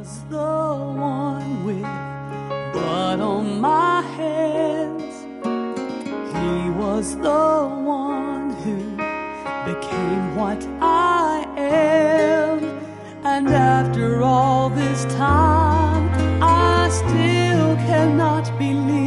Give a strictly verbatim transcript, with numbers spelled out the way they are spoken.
was the one with blood on my hands. He was the one who became what I am. And after all this time, I still cannot believe